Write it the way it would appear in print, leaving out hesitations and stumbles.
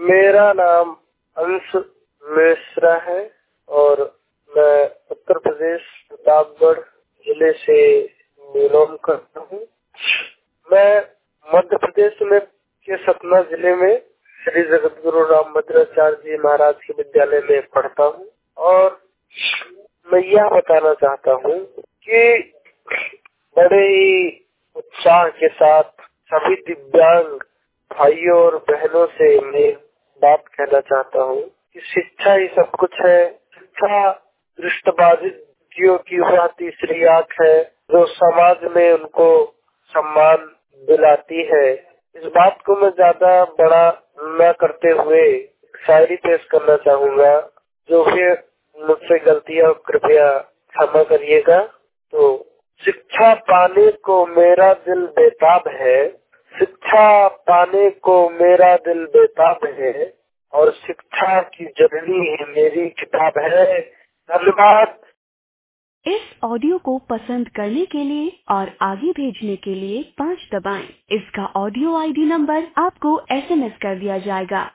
मेरा नाम अंश मिश्रा है और मैं उत्तर प्रदेश प्रतापगढ़ जिले से बिलोंग करता हूँ। मैं मध्य प्रदेश में के सतना जिले में श्री जगतगुरु रामभद्राचार्य जी महाराज के विद्यालय में पढ़ता हूँ और मैं यह बताना चाहता हूँ कि बड़े ही उत्साह के साथ सभी दिव्यांग भाइयों और बहनों से मैं बात कहना चाहता हूँ कि शिक्षा ही सब कुछ है। शिक्षा दृष्टिबाधितों की वह तीसरी आंख है जो समाज में उनको सम्मान दिलाती है। इस बात को मैं ज्यादा बड़ा न करते हुए शायरी पेश करना चाहूँगा, जो फिर मुझसे गलतियाँ कृपया क्षमा करिएगा। तो शिक्षा पाने को मेरा दिल बेताब है, शिक्षा पाने को मेरा दिल बेताब है और शिक्षा की जननी है मेरी किताब है। धन्यवाद। इस ऑडियो को पसंद करने के लिए और आगे भेजने के लिए 5 दबाएं। इसका ऑडियो आईडी नंबर आपको SMS कर दिया जाएगा।